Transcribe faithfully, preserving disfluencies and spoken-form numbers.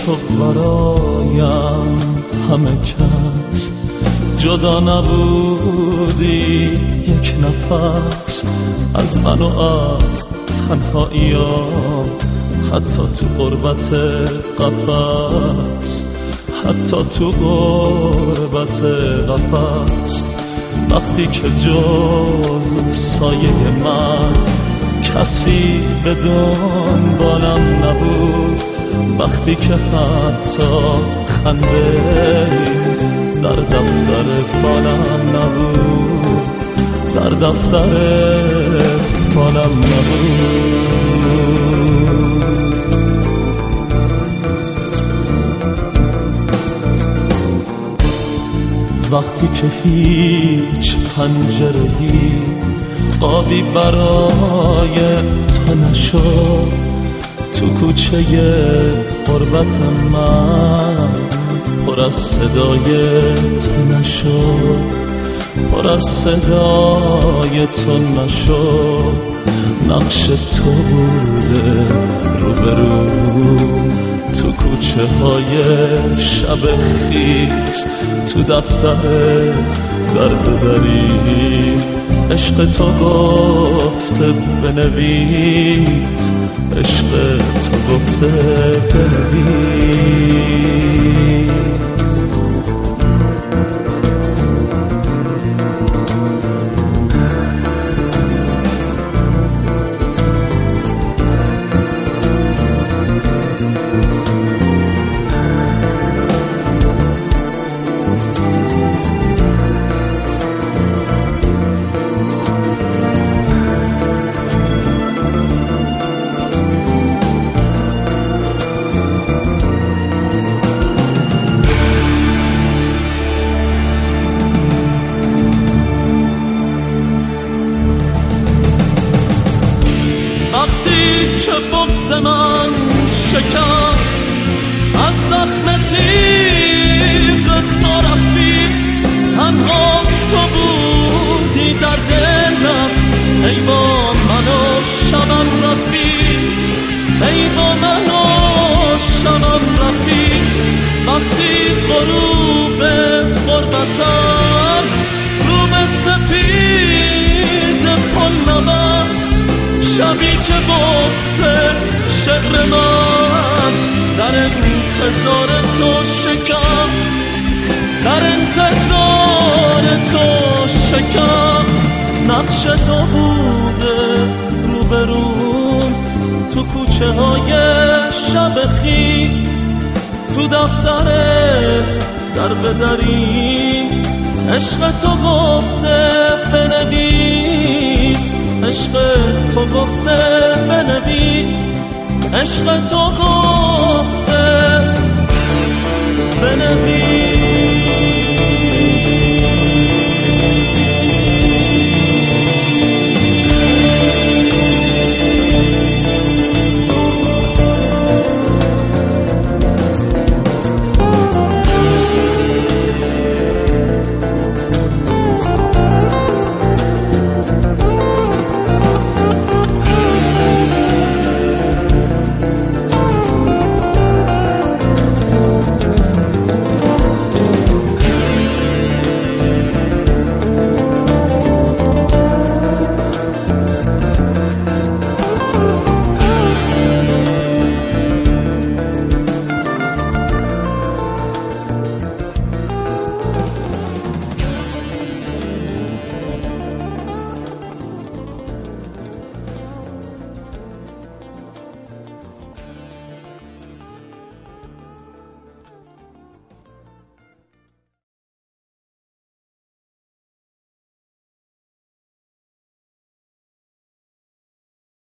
تو برایم همه کس، جدا نبودی یک نفس از من و از تنهاییام، حتی تو غربت قفس، حتی تو غربت قفس. وقتی که جز سایه من کسی به دنبالم نبود، وقتی که حتی خنده در دفتر فالم نبود، در دفتر فالم نبود. وقتی که هیچ پنجره‌ای قابی برای تو نشد، تو کوچه غربت من پر از صدای تو نشد، پر از صدای تو نشد. نقش تو بوده روبرو تو کوچه های شب خیز، تو دفتر در بدری عشق تو گفته بنویس، عشق تو گفته بنویس. وقتی که بغض من شکست، از زخم تیغ تو رفتی، تنها تو بودی در دلم. ای با من و شبم رفتی، ای با من و شبم رفتی. وقتی غروب غربتم رو به سپید پل نبست، شبی که بغض شعر من در انتظار تو شکست، در انتظار تو شکست. نقش تو بوده روبرون تو کوچه های شب خیز، تو دفتر در بدری عشق تو گفته بنویس، عشق تو گفته بنویس، عشق تو گفته بنویس.